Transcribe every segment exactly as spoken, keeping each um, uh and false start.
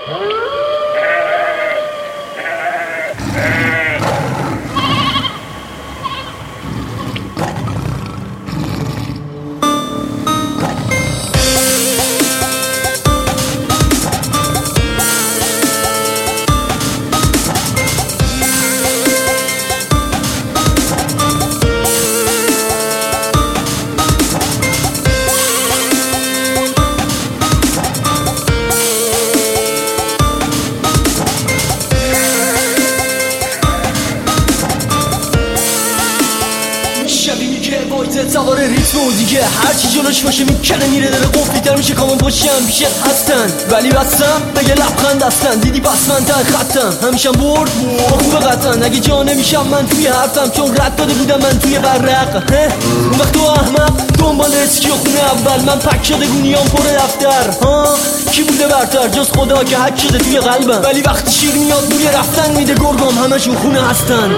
سوار ریتم و دیگه هرچی جلوش باشه میکنه میره داره قفلی در میشه کامون پشتم پیشت هستن ولی بستم بگه لبخند هستن دیدی بس من تر خطم همیشم برد خوبه قطعا اگه جا نمیشم من توی حرفم چون رد داده بودم من توی برق اون وقت تو احمق دنبال اسکی و خونه اول من پک شده گونیام پر دفتر ها کی بوده برتر جز خدا که حک شده توی قلبم ولی وقتی شیر میاد بوی رفتن میده گرگام همشون خونه هستن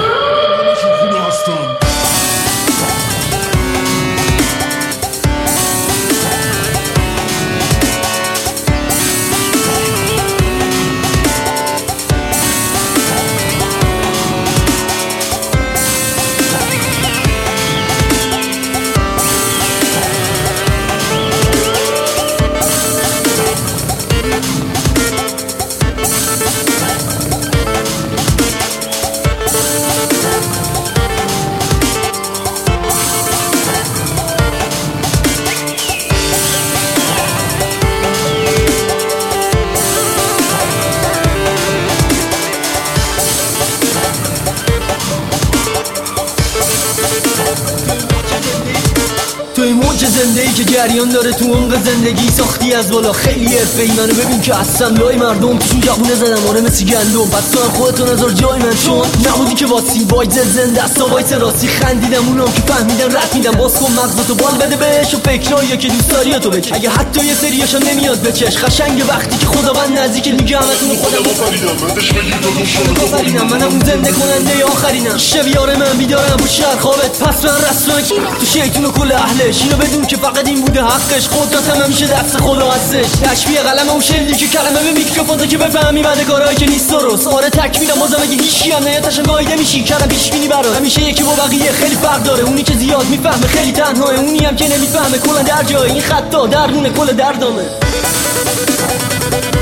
توی موج زندگی که جریان داره تو عمق زندگی ساختی از بالا خیلی حرفه‌ای منو ببین که هستم لای مردم توشون جوونه زدم آره مثل گندم پس تو هم خودتو نذار جای من چون نبودی که واسی وایز زنده است وایس راستی خندیدم اونام که فهمیدن رد میدم باز کن مغزتو بال بده بهش و فکرایی که دوست داری تو بک اگه حتی یه سریاشم نمیاد بچش قشنگ وقتی که خداوند نزدیک میگه همتون خودم آفریدم من بهش بگید آفریدم منم اون زنده کننده آخرینم شب یار من بیدارم و شهر خوابت پس من رسما تو شیطون و کل اهلش اینو بدون که فقط این بوده حقش قدرت هم همیشه دست خدا هستش تشبیه قلم و شلیدی که کلمه به میکروفونه که بفهمی بعد کارهایی که نیست درست آره تک میدم بازم اگه هیچی هم نیاتش وایده میشی کردم پیش بینی برات همیشه یکی با بقیه خیلی فرق داره اونی که زیاد میفهمه خیلی تنهاه اونی هم که نمیفهمه کلا در جای این خطا درمونه کل دردامه